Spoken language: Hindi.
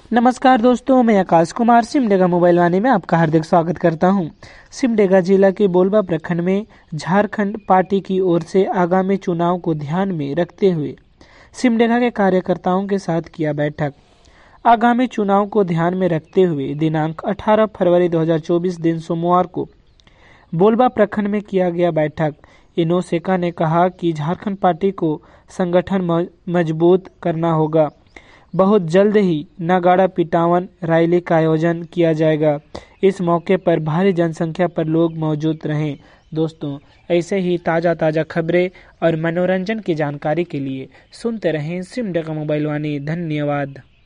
नमस्कार दोस्तों, मैं आकाश कुमार सिमडेगा मोबाइल वाणी में आपका हार्दिक स्वागत करता हूं। सिमडेगा जिला के बोलबा प्रखंड में झारखंड पार्टी की ओर से आगामी चुनाव को ध्यान में रखते हुए सिमडेगा के कार्यकर्ताओं के साथ किया बैठक। आगामी चुनाव को ध्यान में रखते हुए दिनांक 18 फरवरी 2024 दिन सोमवार को बोलबा प्रखंड में किया गया बैठक। इनो सेका ने कहा कि झारखंड पार्टी को संगठन मजबूत करना होगा। बहुत जल्द ही नगाड़ा पिटावन रैली का आयोजन किया जाएगा। इस मौके पर भारी जनसंख्या पर लोग मौजूद रहें। दोस्तों, ऐसे ही ताज़ा खबरें और मनोरंजन की जानकारी के लिए सुनते रहें सिमडेगा मोबाइल वाणी। धन्यवाद।